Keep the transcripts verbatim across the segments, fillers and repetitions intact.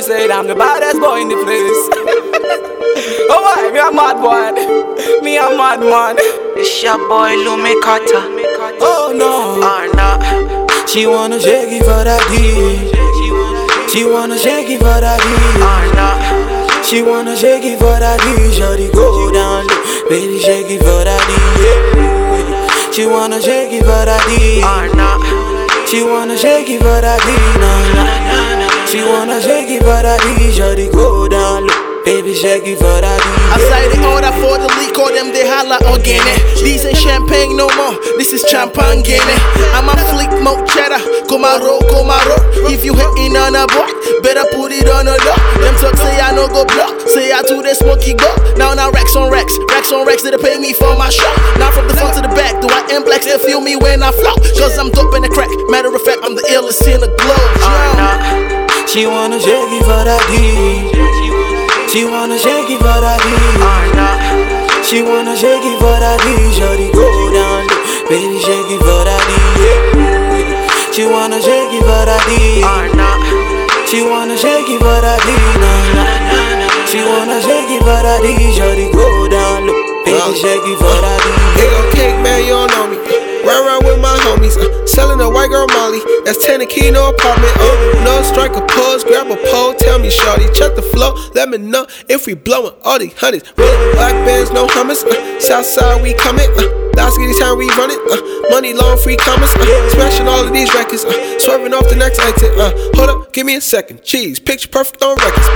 said I'm the baddest boy in the place. Oh why, me a mad boy. Me a mad man. It's your boy Lumi Carter. Oh no. Or not. She wanna shake it for that D. She wanna shake it for that D. Or not. She wanna shake it for that D. Shawty go down low, baby shake it for that D. Yeah. She wanna shake it for that D. Or not. She wanna shake it for that D. Nah, nah, nah, nah. She wanna shake it for that D. Shawty go down low, baby shake it for that D. I say the order for the leak, or them they holla again. These ain't champagne no more, this is champagne. I'm a fleek mode cheddar, Komaro, Komaro. If you hating on a boy, better put it on a door. Them talk say I no go block, say I do the smoky go. Now now racks on racks, racks on racks, they pay me for my shot. Now from the front to the back, do I M blacks, they feel me when I flop. Cause I'm dope in the crack, matter of fact, I'm the illest in the globe. She wanna shake it for that D. She wanna shake it for that D. She wanna shake it for that D. Shawty go down low, baby shake it for that D. Yeah. She wanna shake it for that D. She wanna shake it for that D. Nah, nah, nah. She wanna shake it for that D. Shawty go down low, baby shake it for that D. Here go cake, man, you don't know me. Run around with my homies, uh, selling a white girl Molly. That's ten a key, no apartment. Oh, no strike a pose, grab a pole, tell me shorty, check the flow, let me know if we blowin' all these hundreds. Red black bands, no hummus. Uh, Southside we comin'. Uh, last any time we run it. Uh, money long, free commas. Uh, smashing all of these records. Uh, swerving off the next exit. Uh, hold up, give me a second. Cheese, picture perfect on records.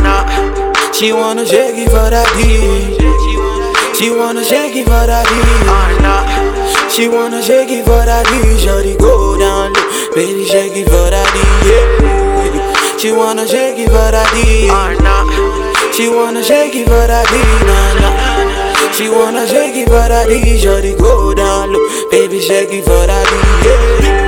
She wanna shake it for that D. She wanna shake it for that D. She wanna shake it for that D. Shawty go down low, baby shake it for that D. Yeah. She wanna shake it for that D. She wanna shake it for that D. Nah, nah. She wanna shake it for that D. Shawty go down low, baby shake it for that D. Yeah.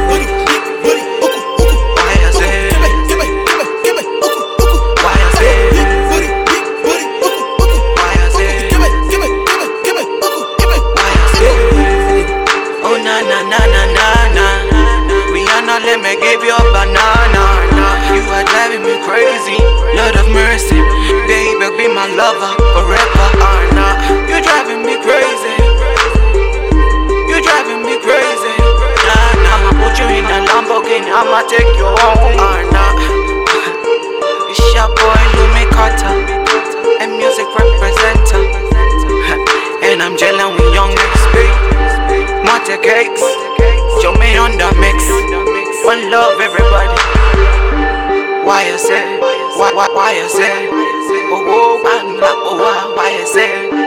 Let me give you a banana. You are driving me crazy, Lord of mercy. Baby, be my lover forever. You driving me crazy. You driving me crazy. I'ma put you in a Lamborghini, I'ma take you home. It's your boy Lumi Carter, a music representer. And I'm gelling with young X B. Mate cakes, show me on the mix. One love, everybody. Why you say? Why, why, why you say? Oh, oh, why, why, why you say?